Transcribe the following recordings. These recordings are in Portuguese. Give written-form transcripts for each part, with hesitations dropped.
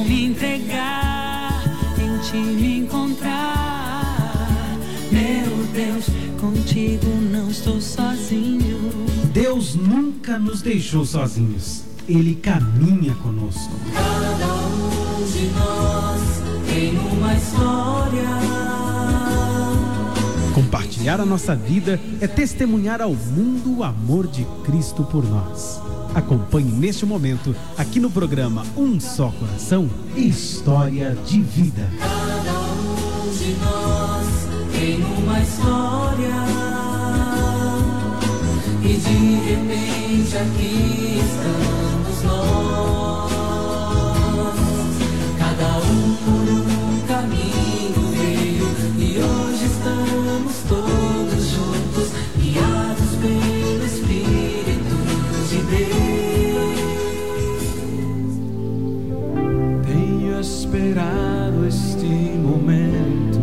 me entregar, em ti me encontrar. Meu Deus, contigo não estou sozinho. Deus nunca nos deixou sozinhos. Ele caminha conosco. Cada um de nós tem uma história. Compartilhar a nossa vida é testemunhar ao mundo o amor de Cristo por nós. Acompanhe neste momento, aqui no programa Um Só Coração, História de Vida. Cada um de nós tem uma história. E de repente aqui estamos nós. Cada um por um caminho veio. E hoje estamos todos juntos, guiados pelo Espírito de Deus. Tenho esperado este momento.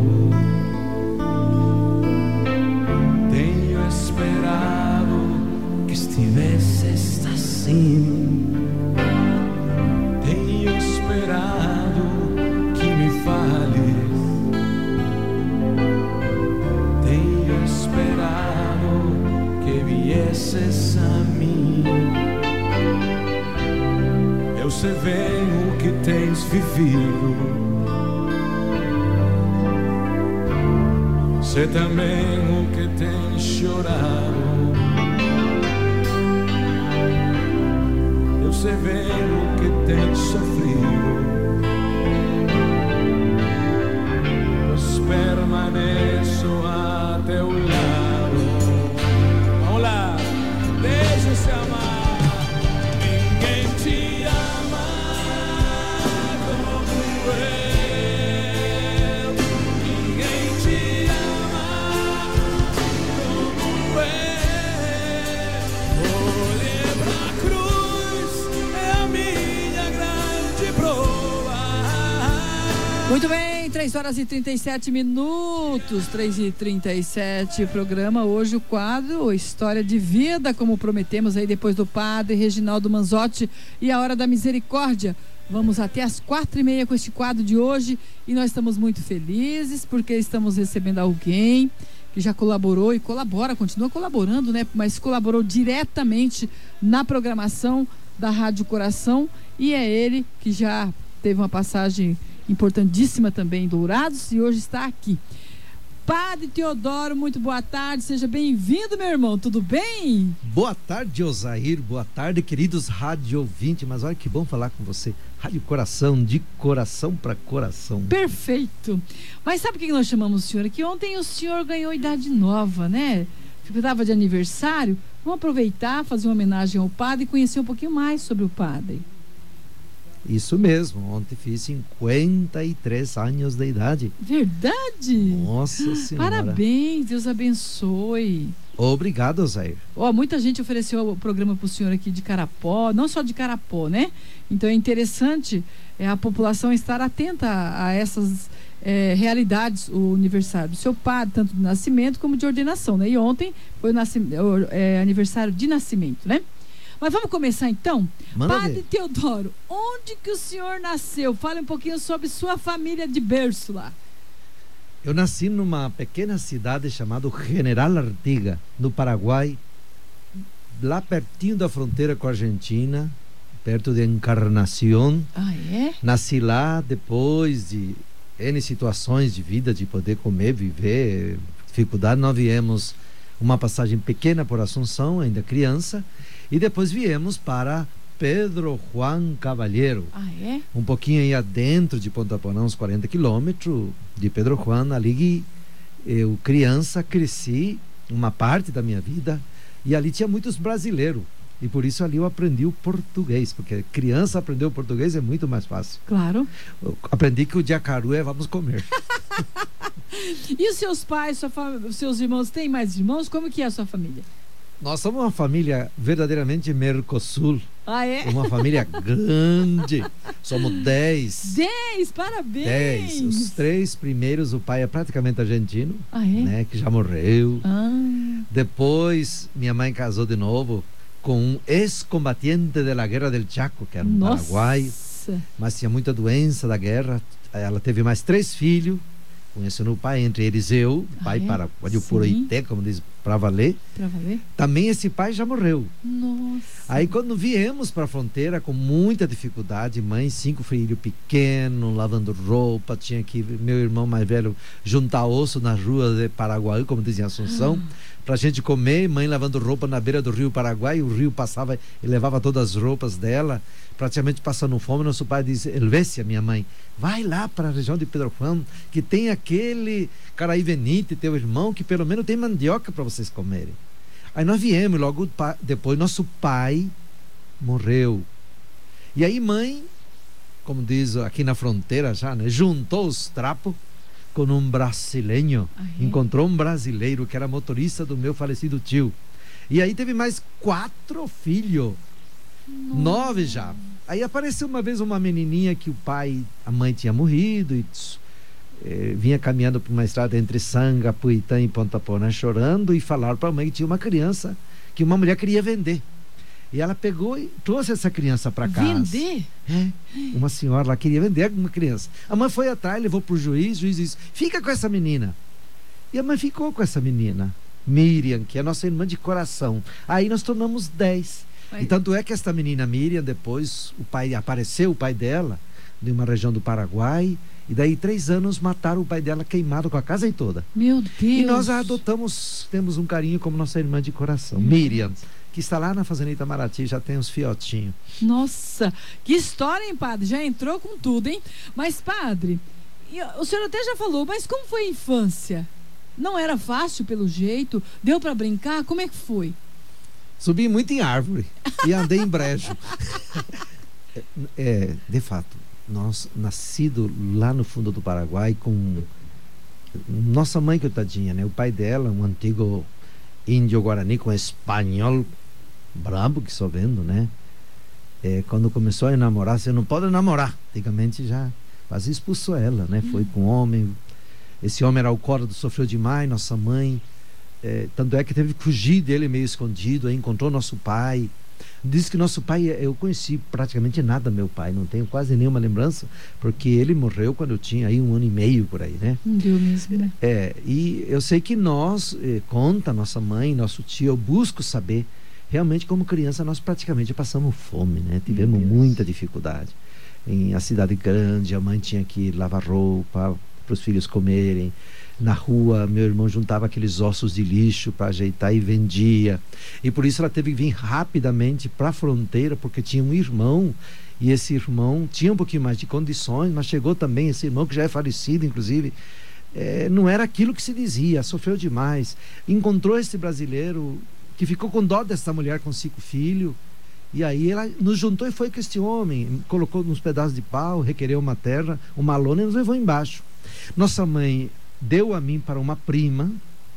Tenho esperado que estivesses assim. Tenho esperado que me fales. Tenho esperado que viesses a mim. Eu sei bem o que tens vivido. Sei também o que tens chorado. Eu sei bem o que tens sofrido. Mas permaneço a teu lado. Vamos lá, deixa-se amar. Ninguém te ama como eu. Ninguém te ama como eu. Olhei pra cruz, é a minha grande prova. Muito bem, 3h37, 3h37, programa hoje o quadro História de Vida, como prometemos aí depois do padre Reginaldo Manzotti e a Hora da Misericórdia. Vamos até às 4h30 com este quadro de hoje e nós estamos muito felizes porque estamos recebendo alguém que já colaborou e colabora, continua colaborando, né? Mas colaborou diretamente na programação da Rádio Coração e é ele que já teve uma passagem importantíssima também em Dourados e hoje está aqui. Padre Teodoro, muito boa tarde, seja bem-vindo, meu irmão, tudo bem? Boa tarde, Osair, boa tarde, queridos rádio ouvintes, mas olha que bom falar com você, Rádio Coração, de coração para coração. Perfeito, mas sabe por que nós chamamos o senhor aqui? Ontem o senhor ganhou idade nova, né? Estava de aniversário, vamos aproveitar, fazer uma homenagem ao padre e conhecer um pouquinho mais sobre o padre. Isso mesmo, ontem fiz 53 anos de idade. Verdade? Nossa Senhora. Parabéns, Deus abençoe. Obrigado, Osair. Muita gente ofereceu o programa para o senhor aqui de Carapó, não só de Carapó, né? Então é interessante a população estar atenta a essas realidades, o aniversário do seu padre, tanto de nascimento como de ordenação, né? E ontem foi o aniversário de nascimento, né? Mas vamos começar então? Padre Teodoro, onde que o senhor nasceu? Fale um pouquinho sobre sua família de berço lá. Eu nasci numa pequena cidade chamada General Artigas, no Paraguai, lá pertinho da fronteira com a Argentina, perto de Encarnación. Ah, é? Nasci lá depois de N situações de vida, de poder comer, viver, dificuldade. Nós viemos uma passagem pequena por Assunção, ainda criança, e depois viemos para Pedro Juan Cavalheiro. Ah, é? Um pouquinho aí adentro de Ponta Porã, uns 40 quilômetros de Pedro Juan. Ali eu, criança, cresci uma parte da minha vida e ali tinha muitos brasileiros. E por isso ali eu aprendi o português, porque criança aprender o português é muito mais fácil. Claro. Eu aprendi que o jacaru é vamos comer. E os seus pais, os seus irmãos, tem mais irmãos? Como que é a sua família? Nós somos uma família verdadeiramente Mercosul. Ah, é? Uma família grande. Somos 10. 10, parabéns! 10. Os 3 primeiros, o pai é praticamente argentino. Ah, é? Né, que já morreu. Ah. Depois, minha mãe casou de novo com um ex-combatiente da Guerra del Chaco, que era um paraguai. Nossa. mas tinha muita doença da guerra. Ela teve mais 3 filhos, conhecendo o pai, entre eles eu, pai para o Poroité, como diz, para valer. Pra valer? Também esse pai já morreu. Nossa. Aí quando viemos para a fronteira, com muita dificuldade, mãe, 5 filhos pequenos, lavando roupa, tinha que, meu irmão mais velho, juntar osso nas ruas de Paraguai, como dizia Assunção, pra gente comer, mãe lavando roupa na beira do rio Paraguai, o rio passava e levava todas as roupas dela, praticamente passando fome. Nosso pai disse: Helvécia, minha mãe, vai lá para a região de Pedro Juan, que tem aquele Caraivenite, teu irmão, que pelo menos tem mandioca para vocês comerem. Aí nós viemos, logo depois nosso pai morreu. E aí mãe, como diz aqui na fronteira já, né, juntou os trapos com um brasileiro. Encontrou um brasileiro que era motorista do meu falecido tio. E aí teve mais 4 filhos. 9 já. Aí apareceu uma vez uma menininha que a mãe tinha morrido e vinha caminhando por uma estrada entre Sanga, Puitã e Ponta Porã, chorando, e falaram para a mãe que tinha uma criança que uma mulher queria vender. E ela pegou e trouxe essa criança para casa. Vender? Uma senhora lá queria vender uma criança. A mãe foi atrás, levou para o juiz disse: fica com essa menina. E a mãe ficou com essa menina, Miriam, que é nossa irmã de coração. Aí nós tornamos 10. E tanto é que esta menina Miriam, depois o pai dela, de uma região do Paraguai, e daí 3 anos mataram o pai dela queimado com a casa toda. Meu Deus. E nós a adotamos, temos um carinho como nossa irmã de coração, Miriam, que está lá na fazenda Itamaraty, já tem uns fiotinhos. Nossa, que história, hein, padre? Já entrou com tudo, hein? Mas, padre, o senhor até já falou, mas como foi a infância? Não era fácil pelo jeito? Deu para brincar? Como é que foi? Subi muito em árvore e andei em brejo. De fato, nós nascido lá no fundo do Paraguai com nossa mãe, coitadinha, né? O pai dela, um antigo índio guarani com espanhol brabo, que só vendo, né? Quando começou a namorar, você não pode namorar. Antigamente já quase expulsou ela, né? Foi com um homem. Esse homem era alcoólatra, sofreu demais. Nossa mãe, tanto é que teve que fugir dele meio escondido. Aí encontrou nosso pai. Diz que nosso pai, eu conheci praticamente nada meu pai, não tenho quase nenhuma lembrança, porque ele morreu quando eu tinha aí 1 ano e meio por aí, né? Não deu mesmo, né? E eu sei que nós, conta nossa mãe, nosso tio, eu busco saber, realmente como criança nós praticamente passamos fome, né? Tivemos muita dificuldade. Em a cidade grande, a mãe tinha que lavar roupa para os filhos comerem. Na rua, meu irmão juntava aqueles ossos de lixo para ajeitar e vendia. E por isso ela teve que vir rapidamente para a fronteira, porque tinha um irmão, e esse irmão tinha um pouquinho mais de condições, mas chegou também esse irmão que já é falecido, inclusive. Não era aquilo que se dizia, sofreu demais. Encontrou esse brasileiro que ficou com dó dessa mulher com 5 filhos. E aí ela nos juntou e foi com este homem, colocou nos pedaços de pau, requereu uma terra, uma lona e nos levou embaixo. Nossa mãe deu a mim para uma prima,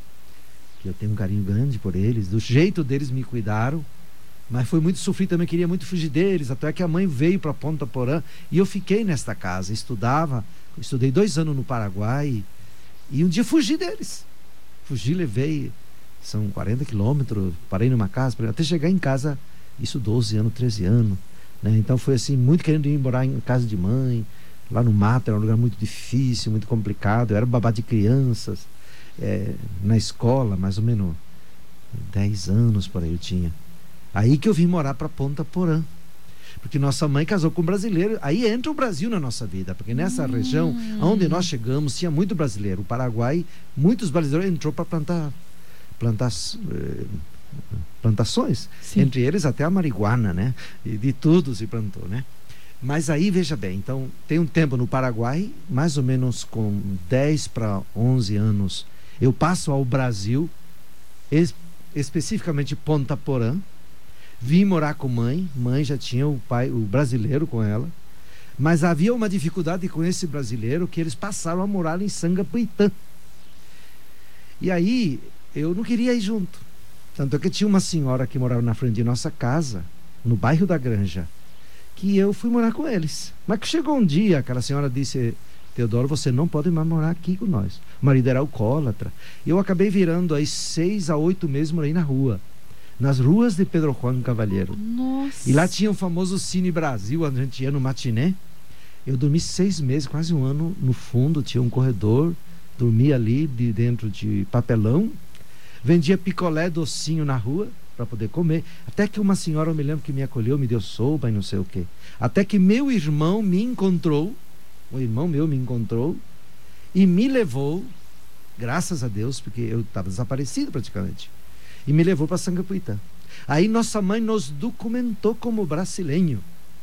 que eu tenho um carinho grande por eles, do jeito deles me cuidaram, mas foi muito sofrido também, queria muito fugir deles, até que a mãe veio para Ponta Porã e eu fiquei nesta casa, estudei 2 anos no Paraguai e um dia fugi deles, levei, são 40 quilômetros, parei numa casa, até chegar em casa, isso 12 anos, 13 anos, né? Então foi assim, muito querendo ir morar em casa de mãe, lá no mato, era um lugar muito difícil, muito complicado. Eu era babá de crianças, na escola, mais ou menos 10 anos por aí eu tinha. Aí que eu vim morar para Ponta Porã, porque nossa mãe casou com um brasileiro. Aí entra o Brasil na nossa vida, porque nessa região onde nós chegamos tinha muito brasileiro. O Paraguai, muitos brasileiros entrou para plantações. Sim. Entre eles até a marihuana, né? E de tudo se plantou, né? Mas aí, veja bem, então, tem um tempo no Paraguai, mais ou menos com 10 para 11 anos, eu passo ao Brasil, especificamente Ponta Porã, vim morar com mãe já tinha o brasileiro com ela, mas havia uma dificuldade com esse brasileiro, que eles passaram a morar em Sanga, Puitã. E aí, eu não queria ir junto, tanto é que tinha uma senhora que morava na frente de nossa casa, no bairro da Granja, que eu fui morar com eles. Mas que chegou um dia, aquela senhora disse: Teodoro, você não pode mais morar aqui com nós. O marido era alcoólatra. Eu acabei virando aí 6 a 8 meses, morei na rua. nas ruas de Pedro Juan Cavalheiro. Nossa. E lá tinha o famoso Cine Brasil, onde a gente ia no matiné. Eu dormi 6 meses, quase um ano, no fundo, tinha um corredor, dormia ali dentro de papelão, vendia picolé docinho na rua para poder comer, até que uma senhora, eu me lembro, que me acolheu, me deu sopa e não sei o quê, até que meu irmão me encontrou, um irmão meu me encontrou e me levou, graças a Deus, porque eu estava desaparecido praticamente, e me levou para Sangapuitã. Aí nossa mãe nos documentou como brasileiro.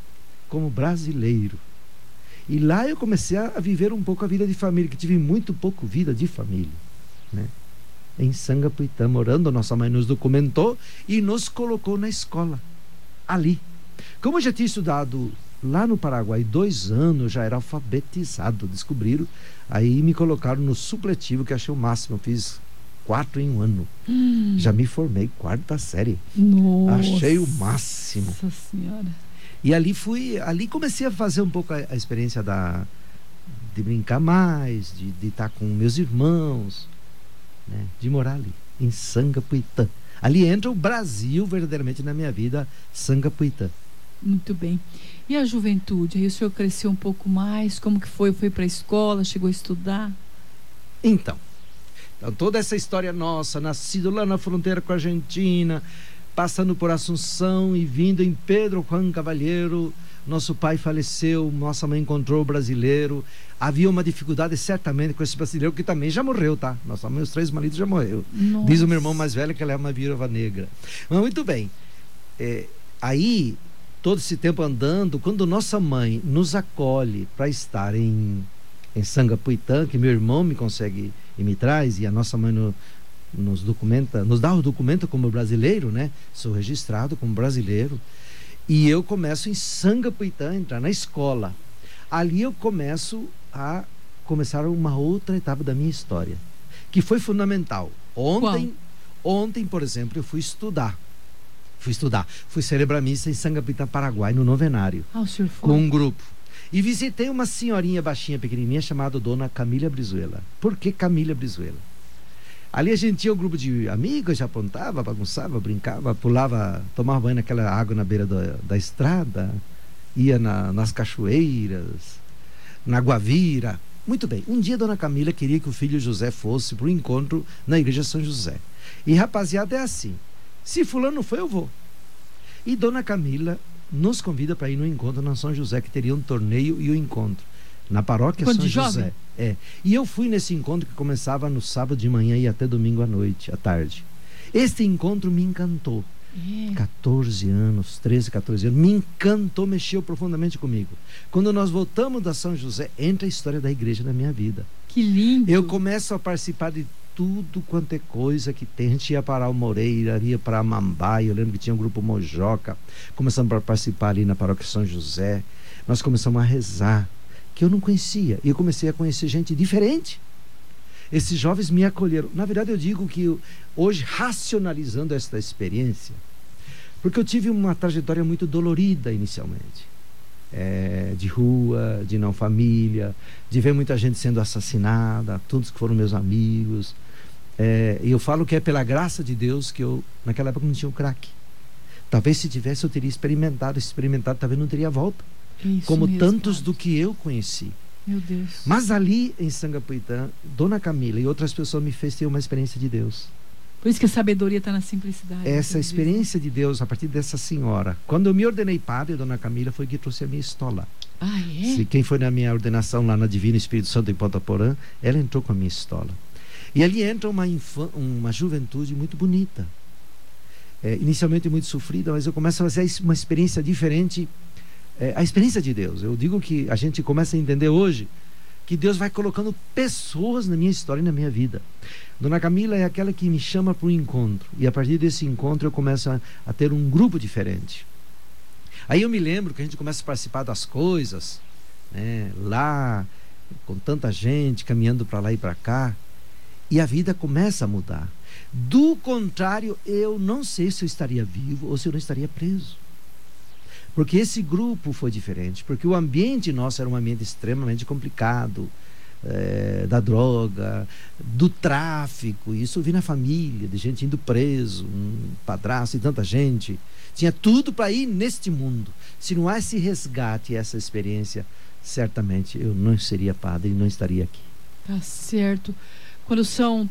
E lá eu comecei a viver um pouco a vida de família, que tive muito pouco vida de família, né? Em Sangapuitã, morando, nossa mãe nos documentou e nos colocou na escola, ali. Como eu já tinha estudado lá no Paraguai 2 anos, eu já era alfabetizado, descobriram, aí me colocaram no supletivo, que achei o máximo, eu fiz 4 em um ano. Já me formei, 4ª série. Nossa. Achei o máximo. Nossa Senhora. E ali comecei a fazer um pouco a experiência de brincar mais, de estar com meus irmãos, né? De morar ali, em Sangapuitã. Ali entra o Brasil verdadeiramente na minha vida, Sangapuitã. Muito bem. E a juventude? Aí o senhor cresceu um pouco mais? Como que foi? Foi para a escola? Chegou a estudar? Então, toda essa história nossa, nascido lá na fronteira com a Argentina, passando por Assunção e vindo em Pedro Juan Cavalheiro, nosso pai faleceu, nossa mãe encontrou o brasileiro. Havia uma dificuldade certamente com esse brasileiro, que também já morreu, tá? Nossa mãe, os 3 maridos já morreu. Nossa. Diz o meu irmão mais velho que ela é uma viúva negra. Mas muito bem. Aí, todo esse tempo andando, quando nossa mãe nos acolhe para estar em Sangapuitã, que meu irmão me consegue e me traz, e a nossa mãe nos dá o documento como brasileiro, né? Sou registrado como brasileiro. E eu começo em Sangapuitã, entrar na escola. Ali eu começar uma outra etapa da minha história, que foi fundamental. Ontem, por exemplo, eu fui estudar. Fui celebrar missa em Sangapuitã, Paraguai, no novenário. O senhor foi? Com um grupo. E visitei uma senhorinha baixinha, pequenininha, chamada Dona Camila Brizuela. Por que Camila Brizuela? Ali a gente tinha um grupo de amigos, já apontava, bagunçava, brincava, pulava, tomava banho naquela água na beira da estrada, ia nas cachoeiras, na Guavira. Muito bem, um dia Dona Camila queria que o filho José fosse para o encontro na igreja São José. E rapaziada, é assim, se fulano foi, eu vou. E Dona Camila nos convida para ir no encontro na São José, que teria um torneio e o encontro na paróquia São José. E eu fui nesse encontro que começava no sábado de manhã e ia até domingo à noite, à tarde. Este encontro me encantou. 14 anos, 13, 14 anos, me encantou, mexeu profundamente comigo. Quando nós voltamos da São José, entra a história da igreja na minha vida. Que lindo! Eu começo a participar de tudo quanto é coisa que tem. A gente ia para Almoreira, ia para Mambaia, eu lembro que tinha um grupo Mojoca. Começamos a participar ali na paróquia São José. Nós começamos a rezar, que eu não conhecia, e eu comecei a conhecer gente diferente. Esses jovens me acolheram. Na verdade, eu digo que hoje, racionalizando esta experiência, porque eu tive uma trajetória muito dolorida inicialmente, de rua, de não família, de ver muita gente sendo assassinada, todos que foram meus amigos, e eu falo que é pela graça de Deus que eu, naquela época, não tinha o crack. Talvez se tivesse, eu teria experimentado, talvez não teria volta. Isso como mesmo, tantos padre. do que eu conheci. Meu Deus. Mas ali em Sangapuitã, Dona Camila e outras pessoas me fez ter uma experiência de Deus. Por isso que a sabedoria está na simplicidade. Essa experiência de Deus, a partir dessa senhora. Quando eu me ordenei padre, Dona Camila foi que trouxe a minha estola. Quem foi na minha ordenação lá na Divino Espírito Santo em Ponta Porã, ela entrou com a minha estola. E ali entra uma juventude muito bonita. Inicialmente muito sofrida, mas eu começo a fazer uma experiência diferente. A experiência de Deus. Eu digo que a gente começa a entender hoje que Deus vai colocando pessoas na minha história e na minha vida. Dona Camila é aquela que me chama para um encontro, e a partir desse encontro eu começo a ter um grupo diferente. Aí eu me lembro que a gente começa a participar das coisas, né, lá com tanta gente caminhando para lá e para cá, e a vida começa a mudar. Do contrário, eu não sei se eu estaria vivo ou se eu não estaria preso. Porque esse grupo foi diferente, porque o ambiente nosso era um ambiente extremamente complicado, da droga, do tráfico. Isso eu vi na família, de gente indo preso, um padrasto e tanta gente. Tinha tudo para ir neste mundo. Se não há esse resgate, essa experiência, certamente eu não seria padre e não estaria aqui. Tá certo. Quando são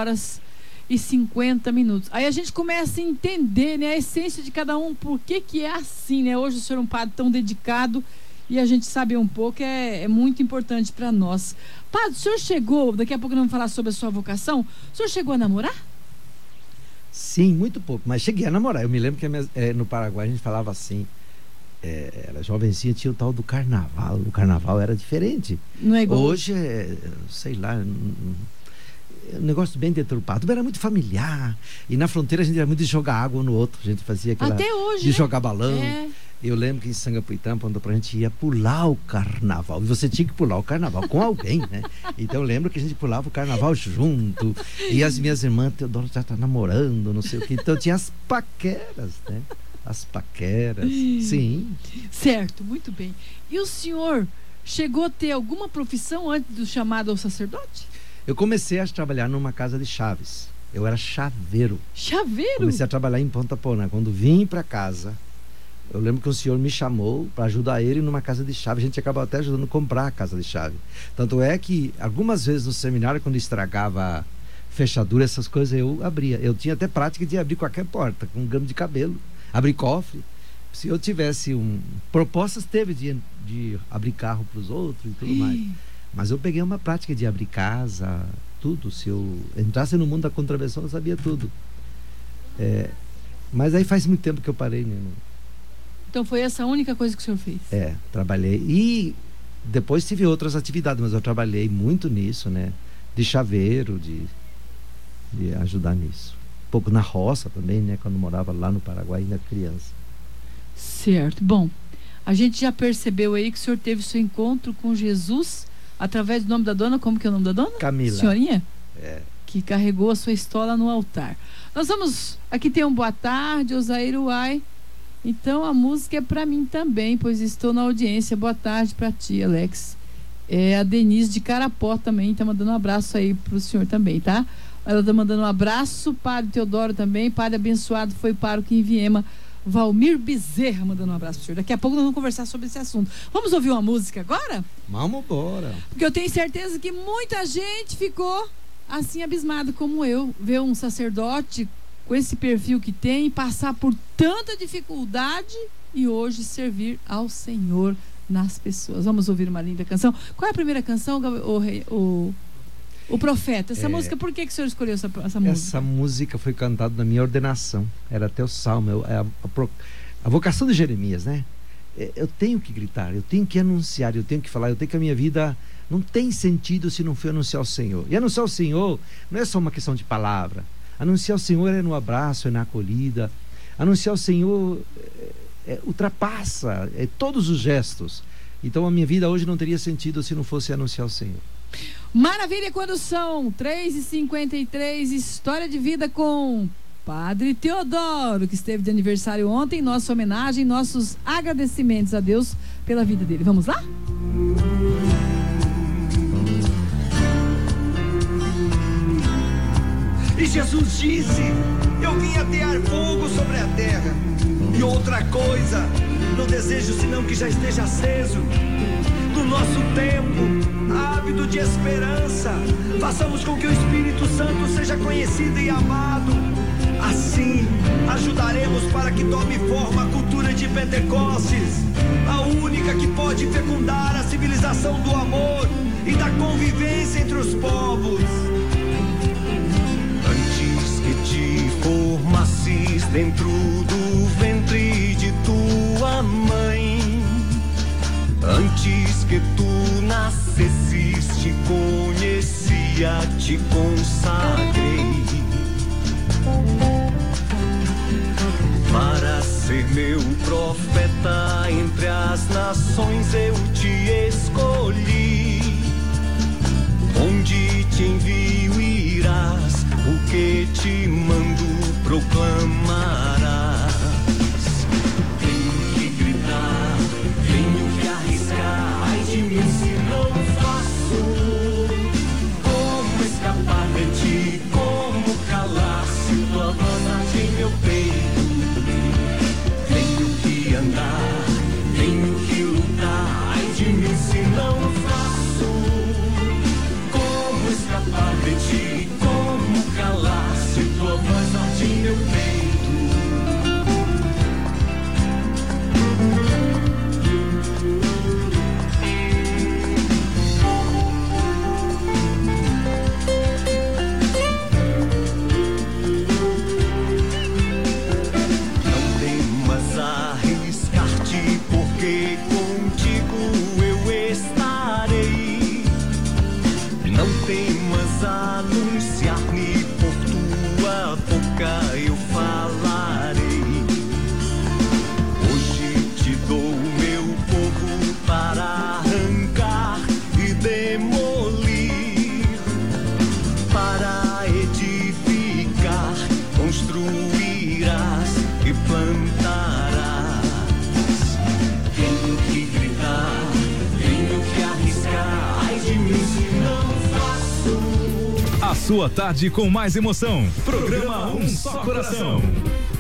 3h50. Aí a gente começa a entender, né, a essência de cada um, por que é assim, né? Hoje o senhor é um padre tão dedicado e a gente saber um pouco é muito importante para nós. Padre, o senhor chegou, daqui a pouco nós vamos falar sobre a sua vocação, o senhor chegou a namorar? Sim, muito pouco, mas cheguei a namorar. Eu me lembro que no Paraguai a gente falava assim, era jovencinha, tinha o tal do carnaval. O carnaval era diferente. Não é igual hoje sei lá, um negócio bem deturpado, era muito familiar. E na fronteira a gente era muito de jogar água um no outro. A gente fazia aquela até hoje, de né? jogar balão. Eu lembro que em Sangapuitã, quando a gente ia pular o carnaval, e você tinha que pular o carnaval com alguém, né? Então eu lembro que a gente pulava o carnaval junto, e as minhas irmãs, Teodoro já tá namorando, não sei o que. Então tinha as paqueras, né? As paqueras, sim. Certo, muito bem. E o senhor chegou a ter alguma profissão antes do chamado ao sacerdote? Eu comecei a trabalhar numa casa de chaves. Eu era chaveiro. Chaveiro? Comecei a trabalhar em Ponta Porã. Quando vim para casa, eu lembro que o senhor me chamou para ajudar ele numa casa de chave. A gente acabou até ajudando a comprar a casa de chave. Tanto é que algumas vezes no seminário, quando estragava fechadura, essas coisas, eu abria. Eu tinha até prática de abrir qualquer porta, com um gamo de cabelo. Abrir cofre. Se eu tivesse propostas, teve de abrir carro para os outros e tudo mais. Mas eu peguei uma prática de abrir casa, tudo. Se eu entrasse no mundo da contravenção, eu sabia tudo. Mas aí faz muito tempo que eu parei, né? Então foi essa a única coisa que o senhor fez? Trabalhei. E depois tive outras atividades, mas eu trabalhei muito nisso, né? De chaveiro, de ajudar nisso. Um pouco na roça também, né? Quando morava lá no Paraguai, ainda criança. Certo. Bom, a gente já percebeu aí que o senhor teve seu encontro com Jesus através do nome da dona. Como que é o nome da dona? Camila. Senhorinha? Que carregou a sua estola no altar. Nós vamos... Aqui tem um boa tarde, Osair Uai. Então a música é para mim também, pois estou na audiência. Boa tarde para ti, Alex. A Denise de Carapó também tá mandando um abraço aí pro senhor também, tá? Ela tá mandando um abraço. Padre Teodoro também. Padre abençoado foi pároco em Viema. Valmir Bezerra mandando um abraço pro senhor. Daqui a pouco nós vamos conversar sobre esse assunto. Vamos ouvir uma música agora? Vamos embora. Porque eu tenho certeza que muita gente ficou assim abismado como eu, ver um sacerdote com esse perfil que tem, passar por tanta dificuldade e hoje servir ao Senhor nas pessoas. Vamos ouvir uma linda canção. Qual é a primeira canção, o Profeta? Essa música, por que o senhor escolheu essa música? Essa música foi cantada na minha ordenação. Era até o salmo, a vocação de Jeremias, né? Eu tenho que gritar, eu tenho que anunciar, eu tenho que falar, eu tenho que a minha vida não tem sentido se não for anunciar o Senhor. E anunciar o Senhor não é só uma questão de palavra. Anunciar o Senhor é no abraço, é na acolhida. Anunciar o Senhor ultrapassa todos os gestos. Então a minha vida hoje não teria sentido se não fosse anunciar o Senhor. Maravilha, quando são 3h53, história de vida com Padre Teodoro, que esteve de aniversário ontem. Nossa homenagem, nossos agradecimentos a Deus pela vida dele. Vamos lá? E Jesus disse: eu vim atear fogo sobre a terra, e outra coisa não desejo senão que já esteja aceso. No nosso tempo ávido de esperança, façamos com que o Espírito Santo seja conhecido e amado. Assim ajudaremos para que tome forma a cultura de Pentecostes, a única que pode fecundar a civilização do amor e da convivência entre os povos. Formasses dentro do ventre de tua mãe, antes que tu nascesses te conhecia, te consagrei para ser meu profeta entre as nações. Eu te escolhi, onde te envio irás, o que te mando proclamarás. Tenho que gritar, tenho que arriscar, ai de mim se não faço. sua tarde com mais emoção. Programa Um Só Coração.